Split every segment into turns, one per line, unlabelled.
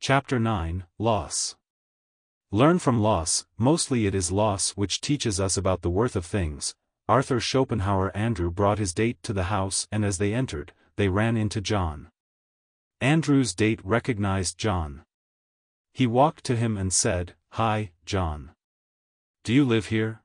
Chapter 9, Loss. Learn from loss. Mostly it is loss which teaches us about the worth of things. Arthur Schopenhauer. Andrew brought his date to the house, and as they entered, they ran into John. Andrew's date recognized John. He walked to him and said, "Hi, John. Do you live here?"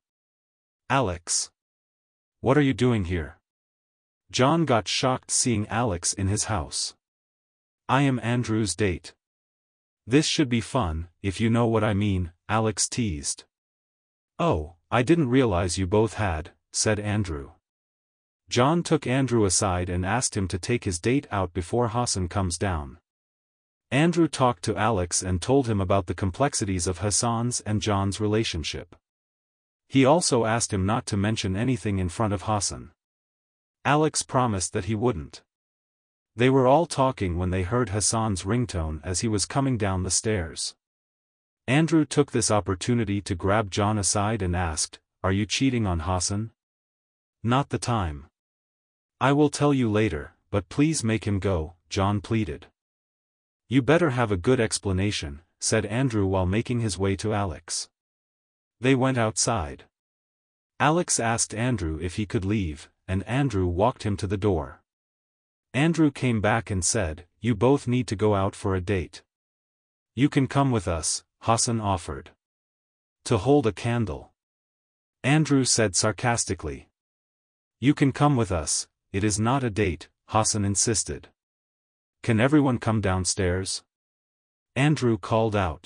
"Alex. What are you doing here?" John got shocked seeing Alex in his house. "I am Andrew's date." "This should be fun, if you know what I mean," Alex teased. "Oh, I didn't realize you both had," said Andrew. John took Andrew aside and asked him to take his date out before Hassan comes down. Andrew talked to Alex and told him about the complexities of Hassan's and John's relationship. He also asked him not to mention anything in front of Hassan. Alex promised that he wouldn't. They were all talking when they heard Hassan's ringtone as he was coming down the stairs. Andrew took this opportunity to grab John aside and asked, "Are you cheating on Hassan?" "Not the time. I will tell you later, but please make him go," John pleaded. "You better have a good explanation," said Andrew while making his way to Alex. They went outside. Alex asked Andrew if he could leave, and Andrew walked him to the door. Andrew came back and said, "You both need to go out for a date." "You can come with us," Hassan offered. "To hold a candle," Andrew said sarcastically. "You can come with us, it is not a date," Hassan insisted. "Can everyone come downstairs?" Andrew called out.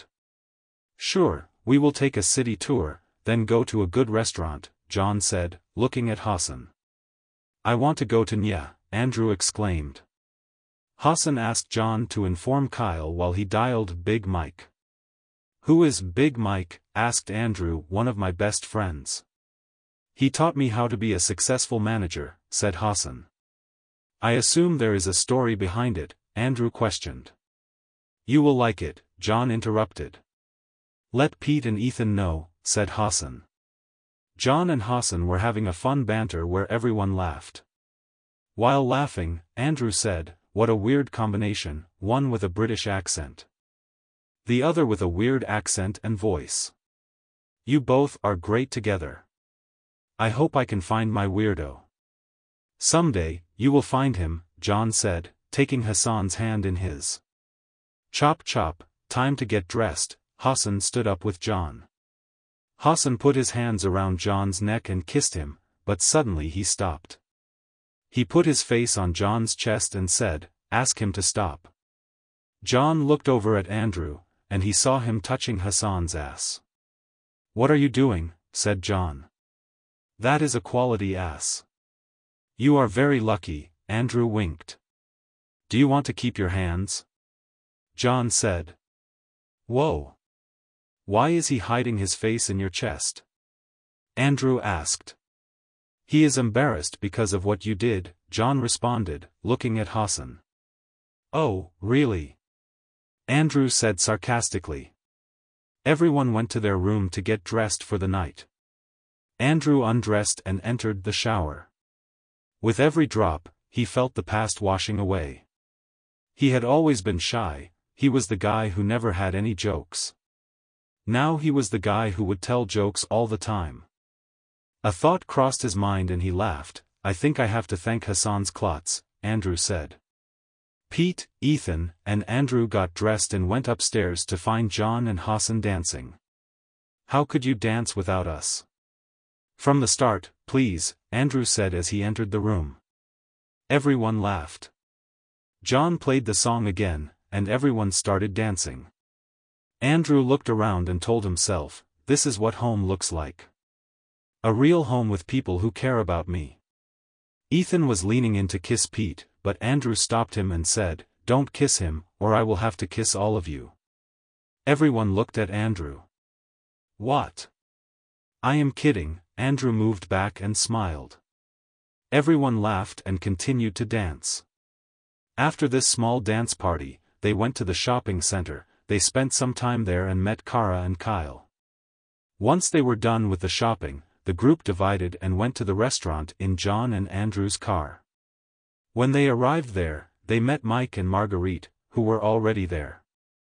"Sure, we will take a city tour, then go to a good restaurant," John said, looking at Hassan. "I want to go to Nya," Andrew exclaimed. Hassan asked John to inform Kyle while he dialed Big Mike. "Who is Big Mike?" asked Andrew. "One of my best friends. He taught me how to be a successful manager," said Hassan. "I assume there is a story behind it," Andrew questioned. "You will like it," John interrupted. "Let Pete and Ethan know," said Hassan. John and Hassan were having a fun banter where everyone laughed. While laughing, Andrew said, "What a weird combination, one with a British accent. The other with a weird accent and voice. You both are great together. I hope I can find my weirdo." "Someday, you will find him," John said, taking Hassan's hand in his. "Chop chop, time to get dressed." Hassan stood up with John. Hassan put his hands around John's neck and kissed him, but suddenly he stopped. He put his face on John's chest and said, "Ask him to stop." John looked over at Andrew, and he saw him touching Hassan's ass. "What are you doing?" said John. "That is a quality ass." "You are very lucky," Andrew winked. "Do you want to keep your hands?" John said. "Whoa. Why is he hiding his face in your chest?" Andrew asked. "He is embarrassed because of what you did," John responded, looking at Hassan. "Oh, really?" Andrew said sarcastically. Everyone went to their room to get dressed for the night. Andrew undressed and entered the shower. With every drop, he felt the past washing away. He had always been shy, he was the guy who never had any jokes. Now he was the guy who would tell jokes all the time. A thought crossed his mind and he laughed. "I think I have to thank Hassan's clots," Andrew said. Pete, Ethan, and Andrew got dressed and went upstairs to find John and Hassan dancing. "How could you dance without us?" "From the start, please," Andrew said as he entered the room. Everyone laughed. John played the song again, and everyone started dancing. Andrew looked around and told himself, "This is what home looks like. A real home with people who care about me." Ethan was leaning in to kiss Pete, but Andrew stopped him and said, "Don't kiss him, or I will have to kiss all of you." Everyone looked at Andrew. "What?" "I am kidding," Andrew moved back and smiled. Everyone laughed and continued to dance. After this small dance party, they went to the shopping center. They spent some time there and met Kara and Kyle. Once they were done with the shopping, the group divided and went to the restaurant in John and Andrew's car. When they arrived there, they met Mike and Marguerite, who were already there.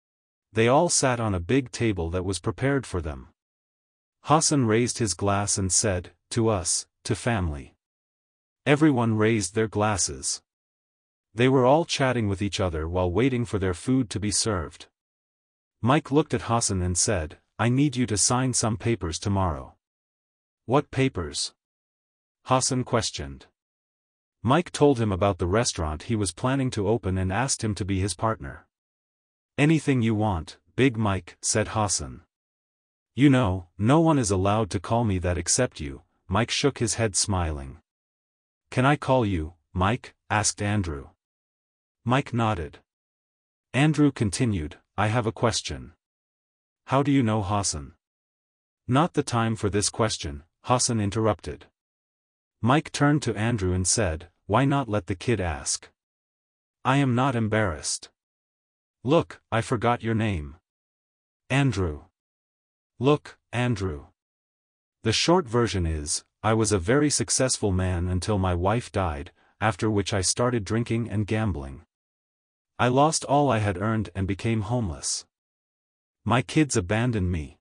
They all sat on a big table that was prepared for them. Hassan raised his glass and said, "To us, to family." Everyone raised their glasses. They were all chatting with each other while waiting for their food to be served. Mike looked at Hassan and said, "I need you to sign some papers tomorrow." "What papers?" Hassan questioned. Mike told him about the restaurant he was planning to open and asked him to be his partner. "Anything you want, Big Mike," said Hassan. "You know, no one is allowed to call me that except you." Mike shook his head smiling. "Can I call you Mike?" asked Andrew. Mike nodded. Andrew continued, "I have a question." "How do you know Hassan?" "Not the time for this question," Hassan interrupted. Mike turned to Andrew and said, "Why not let the kid ask? I am not embarrassed." "Look, I forgot your name." "Andrew." "Look, Andrew. The short version is, I was a very successful man until my wife died, after which I started drinking and gambling. I lost all I had earned and became homeless. My kids abandoned me.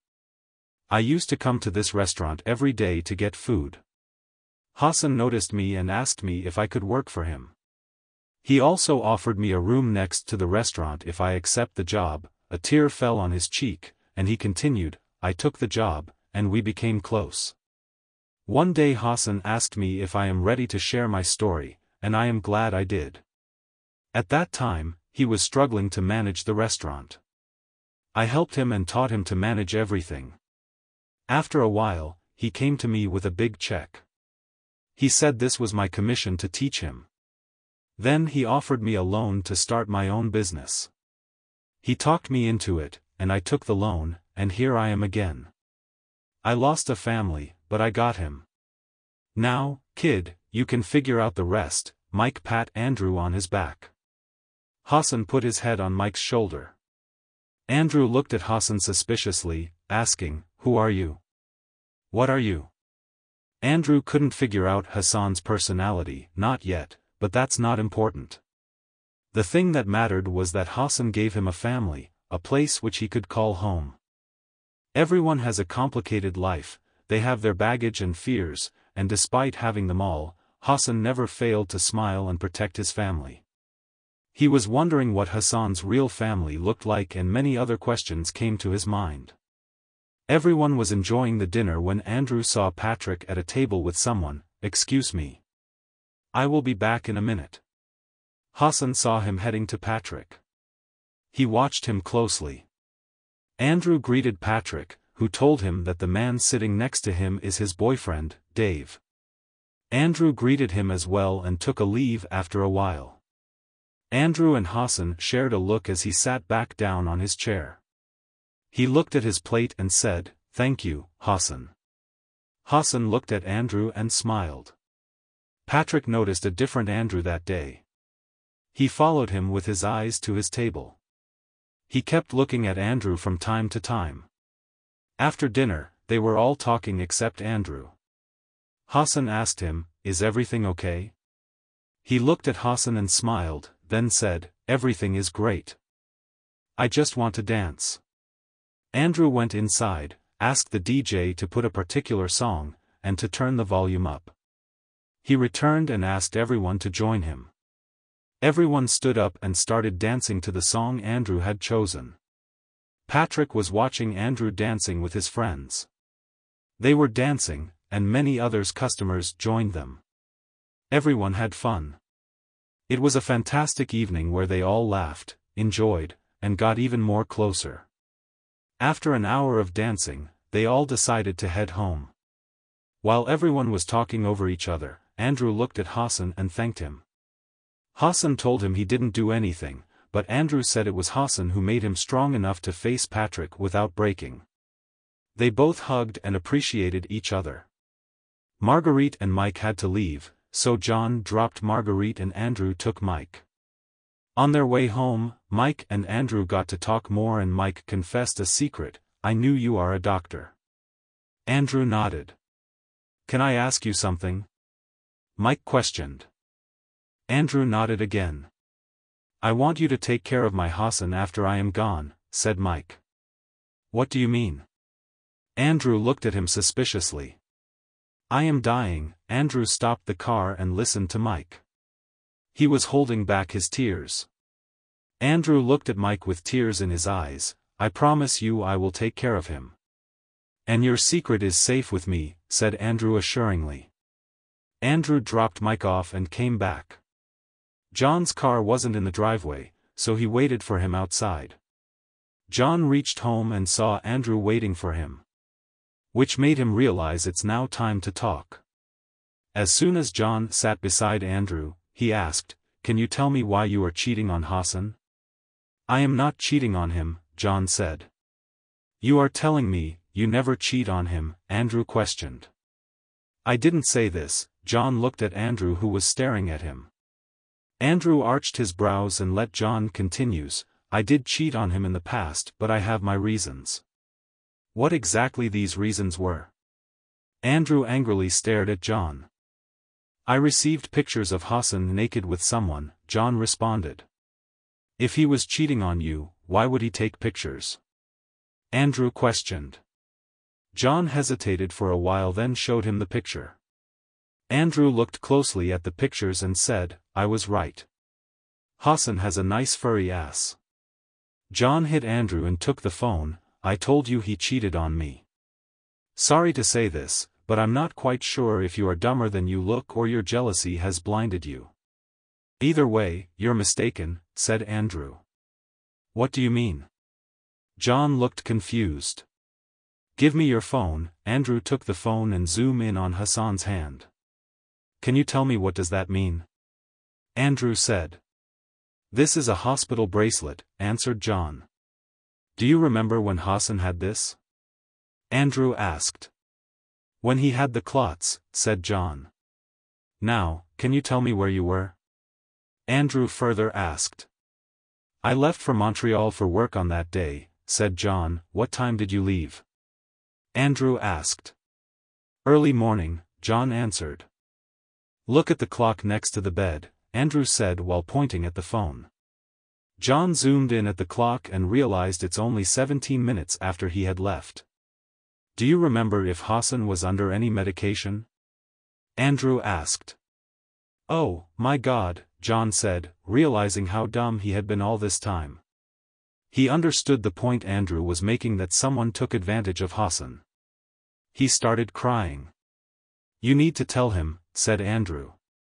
I used to come to this restaurant every day to get food. Hassan noticed me and asked me if I could work for him. He also offered me a room next to the restaurant if I accept the job." A tear fell on his cheek, and he continued, "I took the job, and we became close. One day Hassan asked me if I am ready to share my story, and I am glad I did. At that time, he was struggling to manage the restaurant. I helped him and taught him to manage everything. After a while, he came to me with a big check. He said this was my commission to teach him. Then he offered me a loan to start my own business. He talked me into it, and I took the loan, and here I am again. I lost a family, but I got him. Now, kid, you can figure out the rest." Mike pat Andrew on his back. Hassan put his head on Mike's shoulder. Andrew looked at Hassan suspiciously, asking, "Who are you? What are you?" Andrew couldn't figure out Hassan's personality, not yet, but that's not important. The thing that mattered was that Hassan gave him a family, a place which he could call home. Everyone has a complicated life, they have their baggage and fears, and despite having them all, Hassan never failed to smile and protect his family. He was wondering what Hassan's real family looked like, and many other questions came to his mind. Everyone was enjoying the dinner when Andrew saw Patrick at a table with someone. "Excuse me. I will be back in a minute." Hassan saw him heading to Patrick. He watched him closely. Andrew greeted Patrick, who told him that the man sitting next to him is his boyfriend, Dave. Andrew greeted him as well and took a leave after a while. Andrew and Hassan shared a look as he sat back down on his chair. He looked at his plate and said, "Thank you, Hassan." Hassan looked at Andrew and smiled. Patrick noticed a different Andrew that day. He followed him with his eyes to his table. He kept looking at Andrew from time to time. After dinner, they were all talking except Andrew. Hassan asked him, "Is everything okay?" He looked at Hassan and smiled, then said, "Everything is great. I just want to dance." Andrew went inside, asked the DJ to put a particular song, and to turn the volume up. He returned and asked everyone to join him. Everyone stood up and started dancing to the song Andrew had chosen. Patrick was watching Andrew dancing with his friends. They were dancing, and many others customers joined them. Everyone had fun. It was a fantastic evening where they all laughed, enjoyed, and got even more closer. After an hour of dancing, they all decided to head home. While everyone was talking over each other, Andrew looked at Hassan and thanked him. Hassan told him he didn't do anything, but Andrew said it was Hassan who made him strong enough to face Patrick without breaking. They both hugged and appreciated each other. Marguerite and Mike had to leave, so John dropped Marguerite and Andrew took Mike. On their way home, Mike and Andrew got to talk more and Mike confessed a secret, "I knew you are a doctor." Andrew nodded. "Can I ask you something?" Mike questioned. Andrew nodded again. "I want you to take care of my Hassan after I am gone," said Mike. What do you mean? Andrew looked at him suspiciously. I am dying. Andrew stopped the car and listened to Mike. He was holding back his tears. Andrew looked at Mike with tears in his eyes. I promise you I will take care of him. And your secret is safe with me, said Andrew assuringly. Andrew dropped Mike off and came back. John's car wasn't in the driveway, so he waited for him outside. John reached home and saw Andrew waiting for him, which made him realize it's now time to talk. As soon as John sat beside Andrew, he asked, Can you tell me why you are cheating on Hassan? I am not cheating on him, John said. You are telling me, you never cheat on him, Andrew questioned. I didn't say this. John looked at Andrew who was staring at him. Andrew arched his brows and let John continues, I did cheat on him in the past but I have my reasons. What exactly these reasons were? Andrew angrily stared at John. I received pictures of Hassan naked with someone, John responded. If he was cheating on you, why would he take pictures? Andrew questioned. John hesitated for a while then showed him the picture. Andrew looked closely at the pictures and said, I was right. Hassan has a nice furry ass. John hit Andrew and took the phone. I told you he cheated on me. Sorry to say this, but I'm not quite sure if you are dumber than you look or your jealousy has blinded you. Either way, you're mistaken, said Andrew. What do you mean? John looked confused. Give me your phone. Andrew took the phone and zoomed in on Hassan's hand. Can you tell me what does that mean? Andrew said. This is a hospital bracelet, answered John. Do you remember when Hassan had this? Andrew asked. When he had the clots, said John. Now, can you tell me where you were? Andrew further asked. I left for Montreal for work on that day, said John. What time did you leave? Andrew asked. Early morning, John answered. Look at the clock next to the bed, Andrew said while pointing at the phone. John zoomed in at the clock and realized it's only 17 minutes after he had left. Do you remember if Hassan was under any medication? Andrew asked. Oh, my God, John said, realizing how dumb he had been all this time. He understood the point Andrew was making that someone took advantage of Hassan. He started crying. You need to tell him, said Andrew.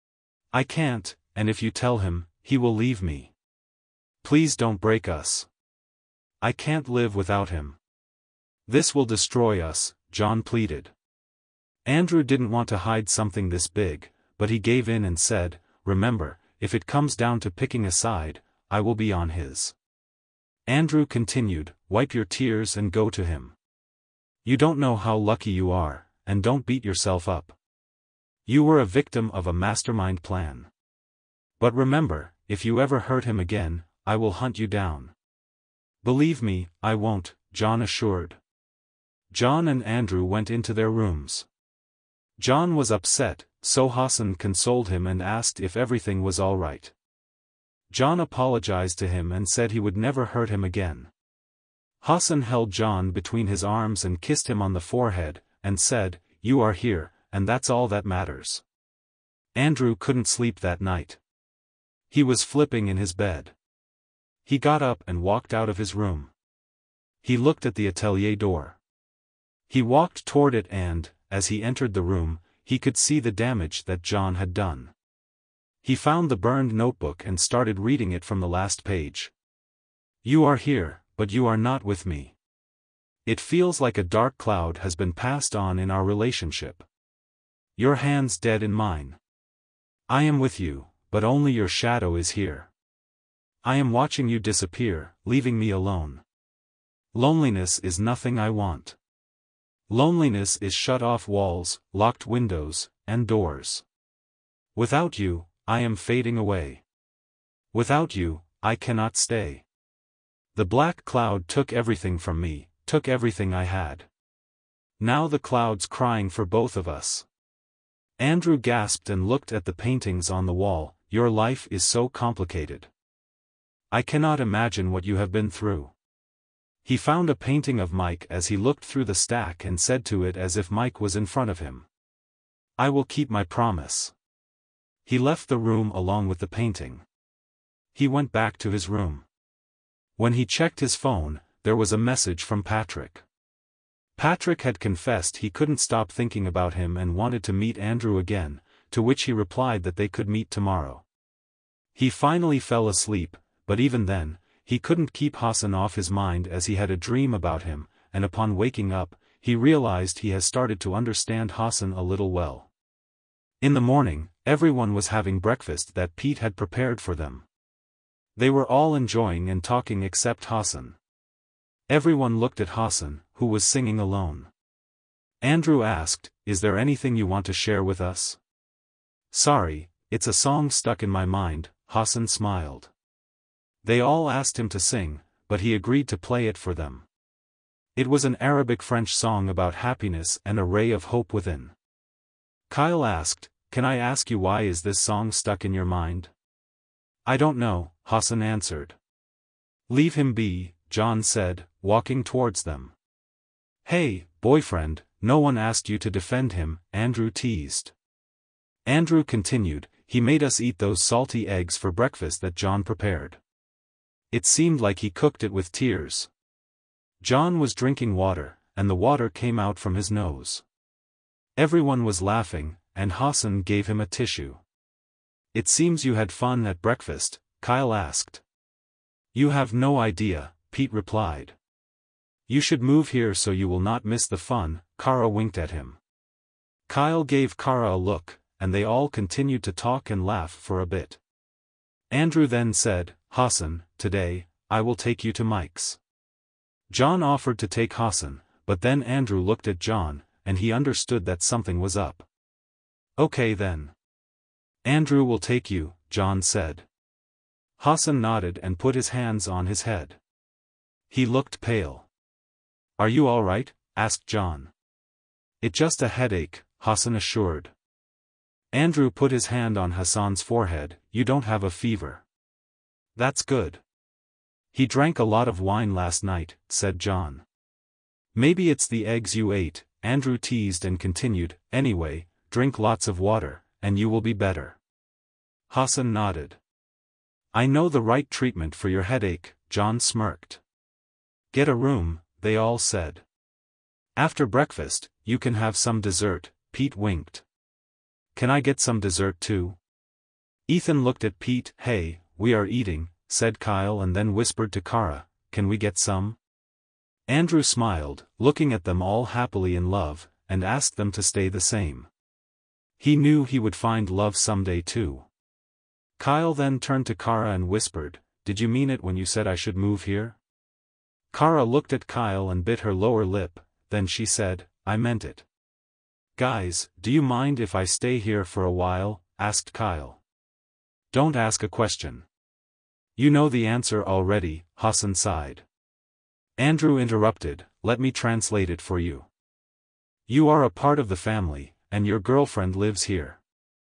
I can't, and if you tell him, he will leave me. Please don't break us. I can't live without him. This will destroy us, John pleaded. Andrew didn't want to hide something this big, but he gave in and said, Remember, if it comes down to picking a side, I will be on his. Andrew continued, Wipe your tears and go to him. You don't know how lucky you are, and don't beat yourself up. You were a victim of a mastermind plan. But remember, if you ever hurt him again, I will hunt you down. Believe me, I won't, John assured. John and Andrew went into their rooms. John was upset, so Hassan consoled him and asked if everything was all right. John apologized to him and said he would never hurt him again. Hassan held John between his arms and kissed him on the forehead, and said, You are here, and that's all that matters. Andrew couldn't sleep that night. He was flipping in his bed. He got up and walked out of his room. He looked at the atelier door. He walked toward it and, as he entered the room, he could see the damage that John had done. He found the burned notebook and started reading it from the last page. You are here, but you are not with me. It feels like a dark cloud has been passed on in our relationship. Your hand's dead in mine. I am with you, but only your shadow is here. I am watching you disappear, leaving me alone. Loneliness is nothing I want. Loneliness is shut-off walls, locked windows, and doors. Without you, I am fading away. Without you, I cannot stay. The black cloud took everything from me, took everything I had. Now the cloud's crying for both of us. Andrew gasped and looked at the paintings on the wall. Your life is so complicated. I cannot imagine what you have been through. He found a painting of Mike as he looked through the stack and said to it as if Mike was in front of him, "I will keep my promise." He left the room along with the painting. He went back to his room. When he checked his phone, there was a message from Patrick. Patrick had confessed he couldn't stop thinking about him and wanted to meet Andrew again, to which he replied that they could meet tomorrow. He finally fell asleep, but even then, he couldn't keep Hassan off his mind as he had a dream about him, and upon waking up, he realized he has started to understand Hassan a little well. In the morning, everyone was having breakfast that Pete had prepared for them. They were all enjoying and talking except Hassan. Everyone looked at Hassan, who was singing alone. Andrew asked, "Is there anything you want to share with us?" "Sorry, it's a song stuck in my mind," Hassan smiled. They all asked him to sing, but he agreed to play it for them. It was an Arabic-French song about happiness and a ray of hope within. Kyle asked, "Can I ask you why is this song stuck in your mind?" "I don't know," Hassan answered. "Leave him be," John said, walking towards them. "Hey, boyfriend, no one asked you to defend him," Andrew teased. Andrew continued, "He made us eat those salty eggs for breakfast that John prepared. It seemed like he cooked it with tears." John was drinking water, and the water came out from his nose. Everyone was laughing, and Hassan gave him a tissue. "It seems you had fun at breakfast," Kyle asked. "You have no idea," Pete replied. "You should move here so you will not miss the fun," Kara winked at him. Kyle gave Kara a look, and they all continued to talk and laugh for a bit. Andrew then said, "Hassan, today, I will take you to Mike's." John offered to take Hassan, but then Andrew looked at John, and he understood that something was up. "Okay then. Andrew will take you," John said. Hassan nodded and put his hands on his head. He looked pale. "Are you all right?" asked John. "It's just a headache," Hassan assured. Andrew put his hand on Hassan's forehead. "You don't have a fever." "That's good." "He drank a lot of wine last night," said John. "Maybe it's the eggs you ate," Andrew teased and continued, "Anyway, drink lots of water, and you will be better." Hassan nodded. "I know the right treatment for your headache," John smirked. "Get a room," they all said. "After breakfast, you can have some dessert," Pete winked. "Can I get some dessert too?" Ethan looked at Pete. "Hey, we are eating," said Kyle and then whispered to Kara, "Can we get some?" Andrew smiled, looking at them all happily in love, and asked them to stay the same. He knew he would find love someday too. Kyle then turned to Kara and whispered, "Did you mean it when you said I should move here?" Kara looked at Kyle and bit her lower lip, then she said, "I meant it." "Guys, do you mind if I stay here for a while?" asked Kyle. "Don't ask a question. You know the answer already," Hassan sighed. Andrew interrupted, "Let me translate it for you. You are a part of the family, and your girlfriend lives here.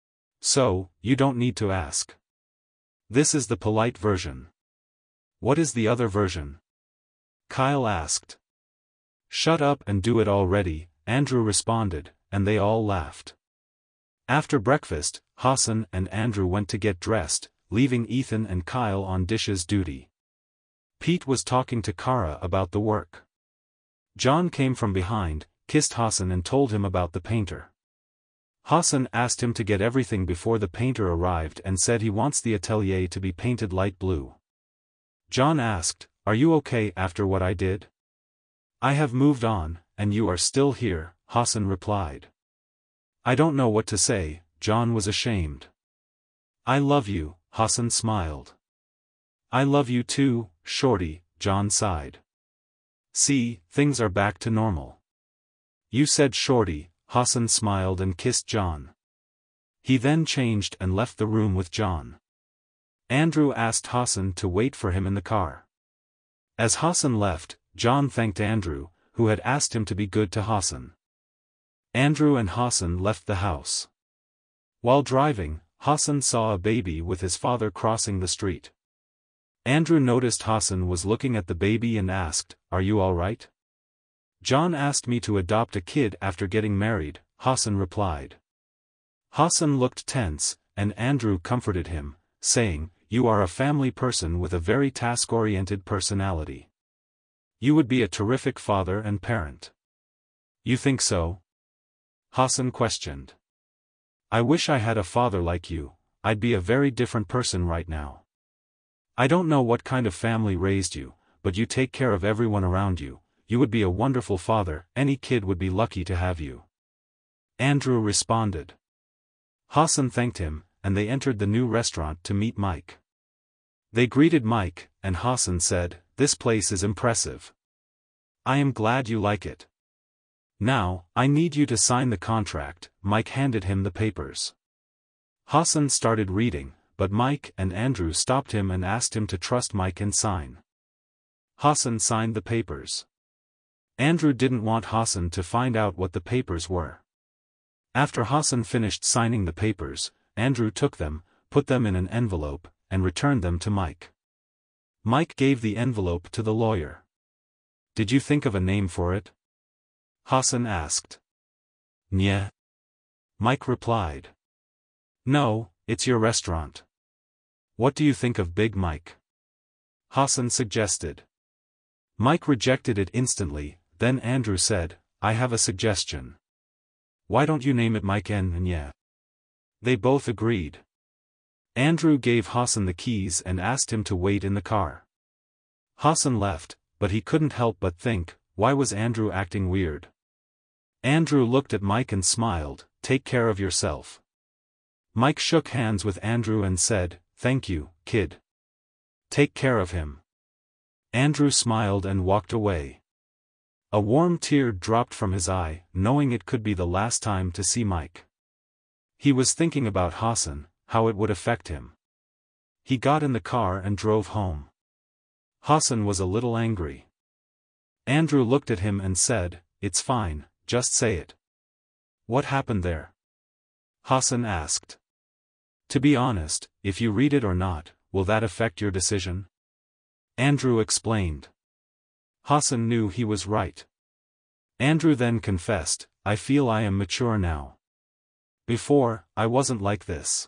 So, you don't need to ask. This is the polite version." "What is the other version?" Kyle asked. "Shut up and do it already," Andrew responded, and they all laughed. After breakfast, Hassan and Andrew went to get dressed, leaving Ethan and Kyle on dishes duty. Pete was talking to Kara about the work. John came from behind, kissed Hassan and told him about the painter. Hassan asked him to get everything before the painter arrived and said he wants the atelier to be painted light blue. John asked, "Are you okay after what I did?" "I have moved on, and you are still here," Hassan replied. "I don't know what to say," John was ashamed. "I love you," Hassan smiled. "I love you too, Shorty," John sighed. "See, things are back to normal." "You said Shorty," Hassan smiled and kissed John. He then changed and left the room with John. Andrew asked Hassan to wait for him in the car. As Hassan left, John thanked Andrew, who had asked him to be good to Hassan. Andrew and Hassan left the house. While driving, Hassan saw a baby with his father crossing the street. Andrew noticed Hassan was looking at the baby and asked, "Are you all right?" "John asked me to adopt a kid after getting married," Hassan replied. Hassan looked tense, and Andrew comforted him, saying, "You are a family person with a very task-oriented personality. You would be a terrific father and parent." "You think so?" Hassan questioned. "I wish I had a father like you. I'd be a very different person right now. I don't know what kind of family raised you, but you take care of everyone around you. You would be a wonderful father. Any kid would be lucky to have you." Andrew responded. Hassan thanked him, and they entered the new restaurant to meet Mike. They greeted Mike, and Hassan said, "This place is impressive. I am glad you like it. Now, I need you to sign the contract." Mike handed him the papers. Hassan started reading, but Mike and Andrew stopped him and asked him to trust Mike and sign. Hassan signed the papers. Andrew didn't want Hassan to find out what the papers were. After Hassan finished signing the papers, Andrew took them, put them in an envelope, and returned them to Mike. Mike gave the envelope to the lawyer. "Did you think of a name for it?" Hassan asked. "Nyeh," Mike replied. "No, it's your restaurant. What do you think of Big Mike?" Hassan suggested. Mike rejected it instantly, then Andrew said, "I have a suggestion. Why don't you name it Mike and Nyeh?" They both agreed. Andrew gave Hassan the keys and asked him to wait in the car. Hassan left, but he couldn't help but think, why was Andrew acting weird? Andrew looked at Mike and smiled, "Take care of yourself." Mike shook hands with Andrew and said, "Thank you, kid. Take care of him." Andrew smiled and walked away. A warm tear dropped from his eye, knowing it could be the last time to see Mike. He was thinking about Hassan, how it would affect him. He got in the car and drove home. Hassan was a little angry. Andrew looked at him and said, "It's fine, just say it." "What happened there?" Hassan asked. "To be honest, if you read it or not, will that affect your decision?" Andrew explained. Hassan knew he was right. Andrew then confessed, "I feel I am mature now. Before, I wasn't like this.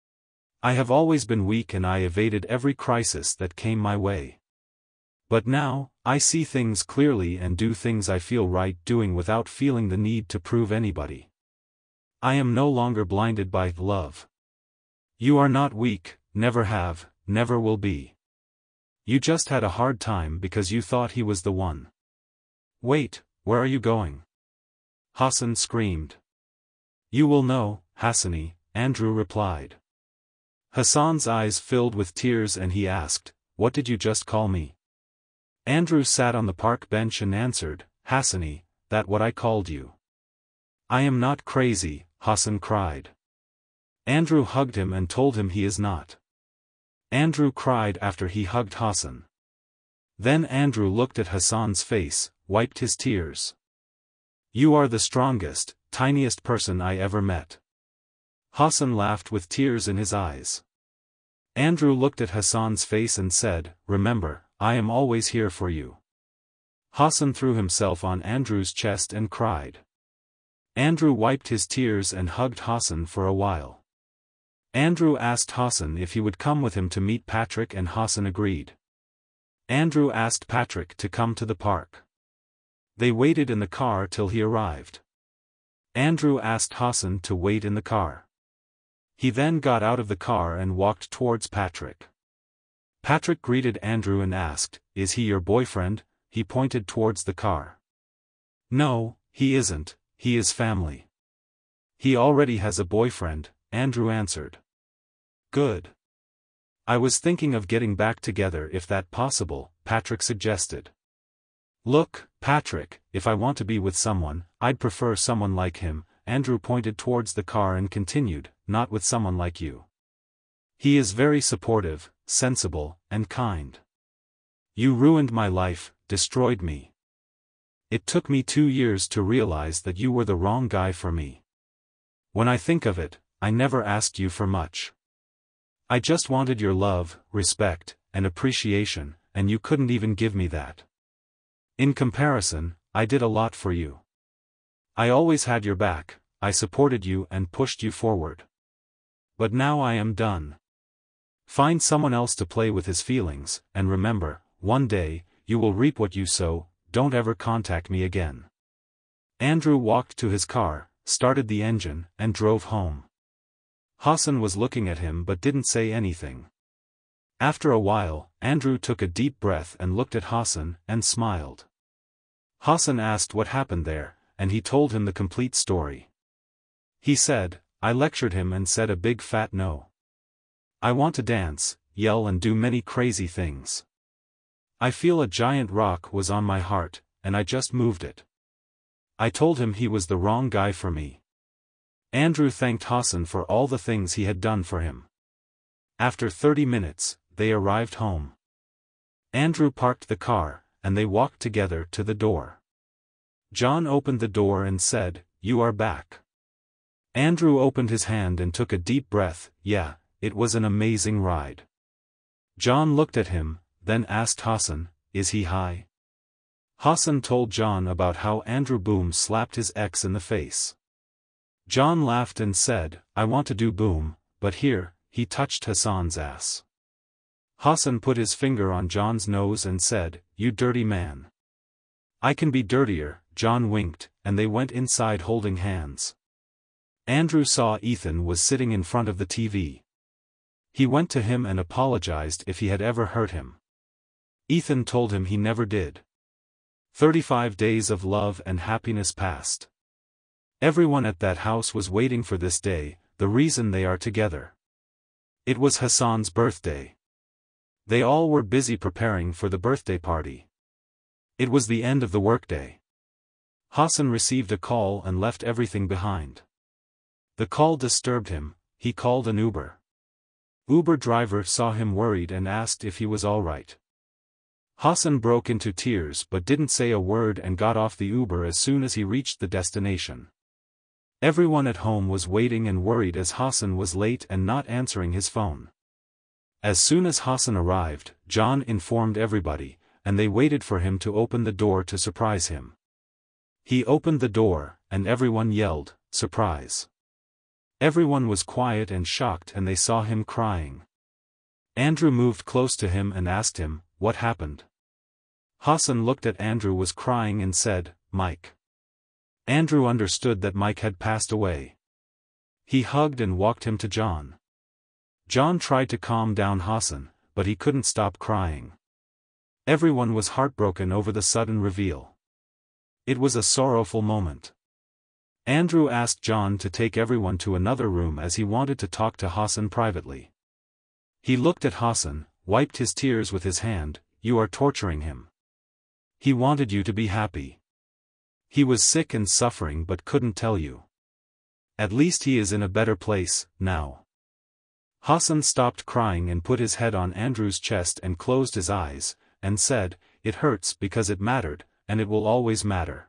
I have always been weak and I evaded every crisis that came my way. But now, I see things clearly and do things I feel right doing without feeling the need to prove anybody. I am no longer blinded by love. You are not weak, never have, never will be. You just had a hard time because you thought he was the one." "Wait, where are you going?" Hassan screamed. "You will know, Hassani," Andrew replied. Hassan's eyes filled with tears and he asked, "What did you just call me?" Andrew sat on the park bench and answered, "Hassani, that what I called you." "I am not crazy," Hassan cried. Andrew hugged him and told him he is not. Andrew cried after he hugged Hassan. Then Andrew looked at Hassan's face, wiped his tears. "You are the strongest, tiniest person I ever met." Hassan laughed with tears in his eyes. Andrew looked at Hassan's face and said, "Remember, I am always here for you." Hassan threw himself on Andrew's chest and cried. Andrew wiped his tears and hugged Hassan for a while. Andrew asked Hassan if he would come with him to meet Patrick and Hassan agreed. Andrew asked Patrick to come to the park. They waited in the car till he arrived. Andrew asked Hassan to wait in the car. He then got out of the car and walked towards Patrick. Patrick greeted Andrew and asked, "Is he your boyfriend?" He pointed towards the car. "No, he isn't, he is family." "He already has a boyfriend," Andrew answered. "Good. I was thinking of getting back together if that possible," Patrick suggested. "Look, Patrick, if I want to be with someone, I'd prefer someone like him," Andrew pointed towards the car and continued, "not with someone like you. He is very supportive, sensible, and kind. You ruined my life, destroyed me. It took me 2 years to realize that you were the wrong guy for me. When I think of it, I never asked you for much. I just wanted your love, respect, and appreciation, and you couldn't even give me that. In comparison, I did a lot for you. I always had your back, I supported you and pushed you forward. But now I am done. Find someone else to play with his feelings, and remember, one day, you will reap what you sow. Don't ever contact me again." Andrew walked to his car, started the engine, and drove home. Hassan was looking at him but didn't say anything. After a while, Andrew took a deep breath and looked at Hassan, and smiled. Hassan asked what happened there, and he told him the complete story. He said, "I lectured him and said a big fat no. I want to dance, yell and do many crazy things. I feel a giant rock was on my heart, and I just moved it. I told him he was the wrong guy for me." Andrew thanked Hassan for all the things he had done for him. After 30 minutes, they arrived home. Andrew parked the car, and they walked together to the door. John opened the door and said, "You are back." Andrew opened his hand and took a deep breath. "Yeah, it was an amazing ride." John looked at him, then asked Hassan, "Is he high?" Hassan told John about how Andrew Boom slapped his ex in the face. John laughed and said, "I want to do Boom, but here," he touched Hassan's ass. Hassan put his finger on John's nose and said, "You dirty man." "I can be dirtier," John winked, and they went inside holding hands. Andrew saw Ethan was sitting in front of the TV. He went to him and apologized if he had ever hurt him. Ethan told him he never did. 35 days of love and happiness passed. Everyone at that house was waiting for this day, the reason they are together. It was Hassan's birthday. They all were busy preparing for the birthday party. It was the end of the workday. Hassan received a call and left everything behind. The call disturbed him. He called an Uber. Uber driver saw him worried and asked if he was all right. Hassan broke into tears but didn't say a word and got off the Uber as soon as he reached the destination. Everyone at home was waiting and worried as Hassan was late and not answering his phone. As soon as Hassan arrived, John informed everybody, and they waited for him to open the door to surprise him. He opened the door, and everyone yelled, "Surprise!" Everyone was quiet and shocked and they saw him crying. Andrew moved close to him and asked him, "What happened?" Hassan looked at Andrew was crying and said, "Mike." Andrew understood that Mike had passed away. He hugged and walked him to John. John tried to calm down Hassan, but he couldn't stop crying. Everyone was heartbroken over the sudden reveal. It was a sorrowful moment. Andrew asked John to take everyone to another room as he wanted to talk to Hassan privately. He looked at Hassan, wiped his tears with his hand. "You are torturing him. He wanted you to be happy. He was sick and suffering but couldn't tell you. At least he is in a better place, now." Hassan stopped crying and put his head on Andrew's chest and closed his eyes, and said, "It hurts because it mattered, and it will always matter."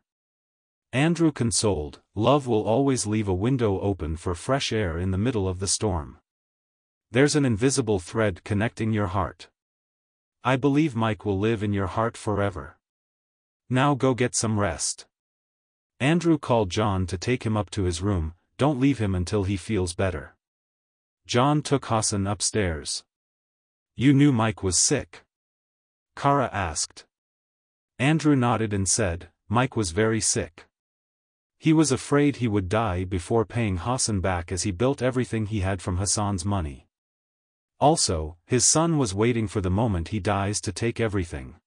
Andrew consoled, "Love will always leave a window open for fresh air in the middle of the storm. There's an invisible thread connecting your heart. I believe Mike will live in your heart forever. Now go get some rest." Andrew called John to take him up to his room. "Don't leave him until he feels better." John took Hassan upstairs. "You knew Mike was sick?" Kara asked. Andrew nodded and said, "Mike was very sick. He was afraid he would die before paying Hassan back as he built everything he had from Hassan's money. Also, his son was waiting for the moment he dies to take everything.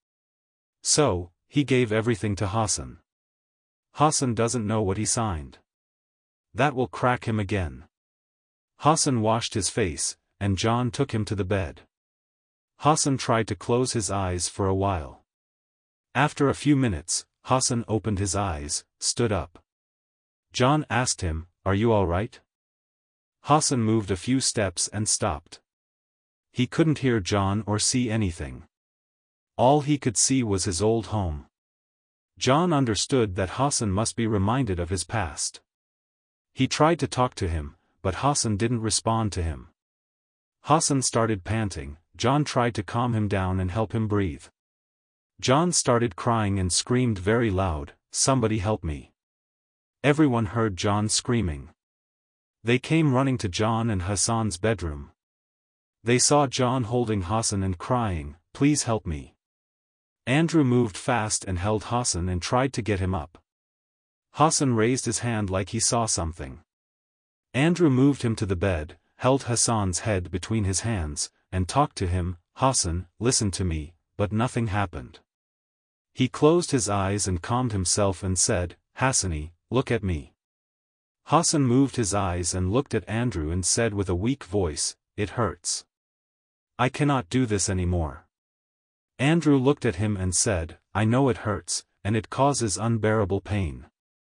So, he gave everything to Hassan. Hassan doesn't know what he signed. That will crack him again." Hassan washed his face, and John took him to the bed. Hassan tried to close his eyes for a while. After a few minutes, Hassan opened his eyes, stood up. John asked him, "Are you all right?" Hassan moved a few steps and stopped. He couldn't hear John or see anything. All he could see was his old home. John understood that Hassan must be reminded of his past. He tried to talk to him, but Hassan didn't respond to him. Hassan started panting, John tried to calm him down and help him breathe. John started crying and screamed very loud, "Somebody help me." Everyone heard John screaming. They came running to John and Hassan's bedroom. They saw John holding Hassan and crying, "Please help me." Andrew moved fast and held Hassan and tried to get him up. Hassan raised his hand like he saw something. Andrew moved him to the bed, held Hassan's head between his hands, and talked to him, "Hassan, listen to me," but nothing happened. He closed his eyes and calmed himself and said, "Hassani, look at me." Hassan moved his eyes and looked at Andrew and said with a weak voice, "It hurts. I cannot do this anymore." Andrew looked at him and said, "I know it hurts, and it causes unbearable pain.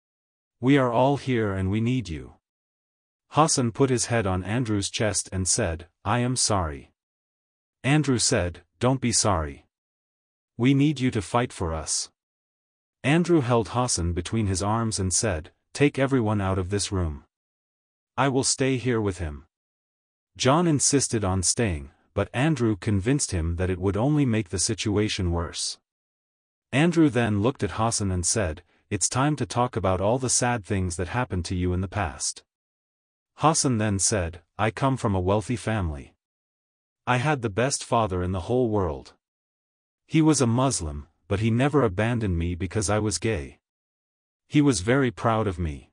We are all here and we need you." Hassan put his head on Andrew's chest and said, "I am sorry." Andrew said, "Don't be sorry. We need you to fight for us." Andrew held Hassan between his arms and said, "Take everyone out of this room. I will stay here with him." John insisted on staying, but Andrew convinced him that it would only make the situation worse. Andrew then looked at Hassan and said, "It's time to talk about all the sad things that happened to you in the past." Hassan then said, "I come from a wealthy family. I had the best father in the whole world. He was a Muslim, but he never abandoned me because I was gay. He was very proud of me.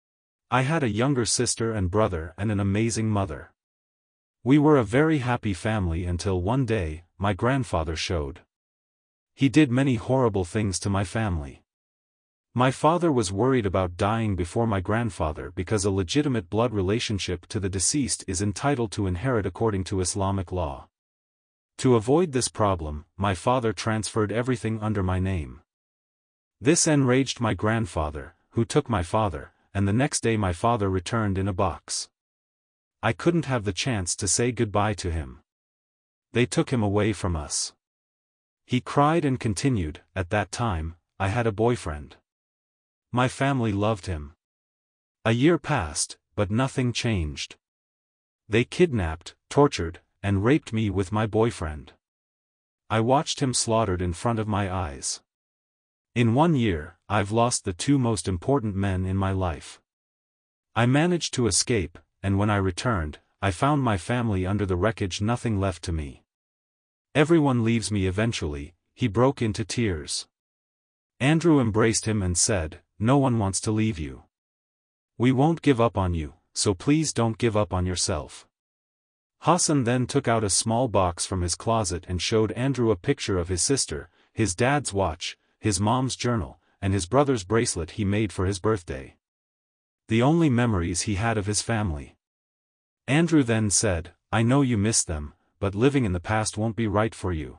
I had a younger sister and brother and an amazing mother. We were a very happy family until one day, my grandfather showed. He did many horrible things to my family. My father was worried about dying before my grandfather because a legitimate blood relationship to the deceased is entitled to inherit according to Islamic law. To avoid this problem, my father transferred everything under my name. This enraged my grandfather, who took my father, and the next day my father returned in a box. I couldn't have the chance to say goodbye to him. They took him away from us." He cried and continued, "At that time, I had a boyfriend. My family loved him. A year passed, but nothing changed. They kidnapped, tortured, and raped me with my boyfriend. I watched him slaughtered in front of my eyes. In 1 year, I've lost the 2 most important men in my life. I managed to escape, and when I returned, I found my family under the wreckage, nothing left to me. Everyone leaves me eventually." He broke into tears. Andrew embraced him and said, "No one wants to leave you. We won't give up on you, so please don't give up on yourself." Hassan then took out a small box from his closet and showed Andrew a picture of his sister, his dad's watch, his mom's journal, and his brother's bracelet he made for his birthday. The only memories he had of his family. Andrew then said, "I know you miss them, but living in the past won't be right for you.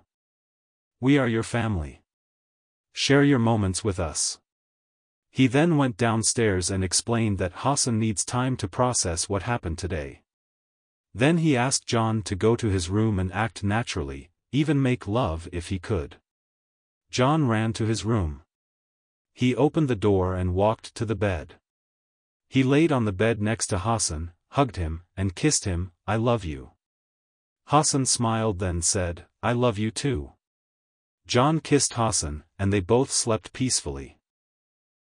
We are your family. Share your moments with us." He then went downstairs and explained that Hassan needs time to process what happened today. Then he asked John to go to his room and act naturally, even make love if he could. John ran to his room. He opened the door and walked to the bed. He laid on the bed next to Hassan, hugged him, and kissed him, "I love you." Hassan smiled then said, "I love you too." John kissed Hassan, and they both slept peacefully.